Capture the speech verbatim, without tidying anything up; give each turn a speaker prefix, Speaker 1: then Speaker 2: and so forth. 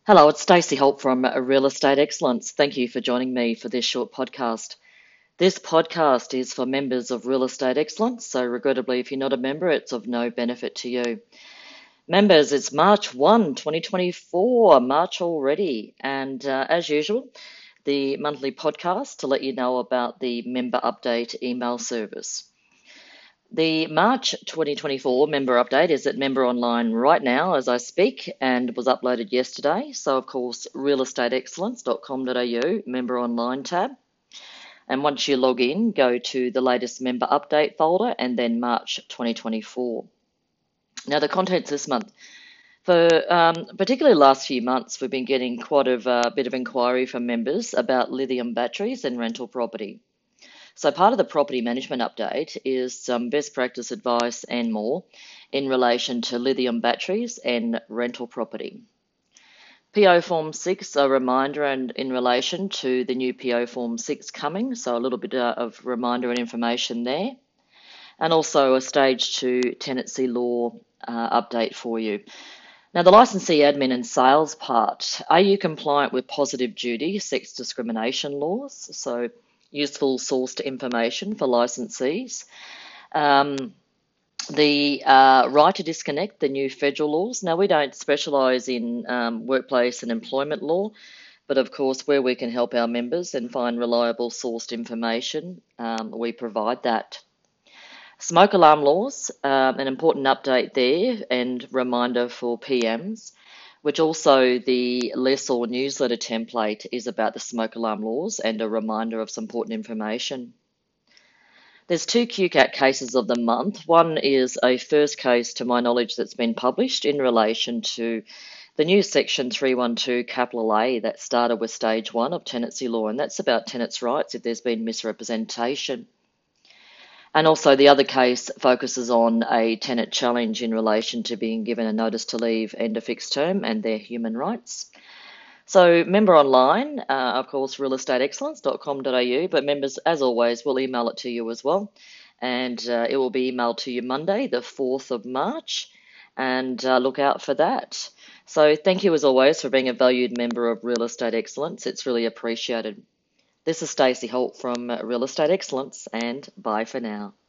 Speaker 1: Hello, it's Stacey Holt from Real Estate Excellence. Thank you for joining me for this short podcast. This podcast is for members of Real Estate Excellence, so regrettably, if you're not a member, it's of no benefit to you. Members, it's March first, twenty twenty-four, March already, and uh, as usual, the monthly podcast to let you know about the member update email service. The March twenty twenty-four member update is at Member Online right now as I speak and was uploaded yesterday. So, of course, real estate excellence dot com dot a u, Member Online tab. And once you log in, go to the latest member update folder and then March twenty twenty-four. Now, the contents this month. For um, particularly the last few months, we've been getting quite a uh, bit of inquiry from members about lithium batteries and rental property. So part of the property management update is some best practice advice and more in relation to lithium batteries and rental property. P O Form six, a reminder and in relation to the new P O Form six coming, so a little bit of reminder and information there. And also a stage two tenancy law uh, update for you. Now, the licensee admin and sales part, are you compliant with positive duty sex discrimination laws? So useful sourced information for licensees. Um, the uh, right to disconnect, the new federal laws. Now, we don't specialise in um, workplace and employment law, but of course, where we can help our members and find reliable sourced information, um, we provide that. Smoke alarm laws, um, an important update there and reminder for P Ms, which also the lessor newsletter template is about the smoke alarm laws and a reminder of some important information. There's two Q CAT cases of the month. One is a first case, to my knowledge, that's been published in relation to the new Section three twelve capital A that started with stage one of tenancy law, and that's about tenants' rights if there's been misrepresentation. And also the other case focuses on a tenant challenge in relation to being given a notice to leave and a fixed term and their human rights. So member online, uh, of course, real estate excellence dot com dot a u, but members, as always, will email it to you as well. And uh, it will be emailed to you Monday, the fourth of March, and uh, look out for that. So thank you, as always, for being a valued member of Real Estate Excellence. It's really appreciated. This is Stacey Holt from Real Estate Excellence, and bye for now.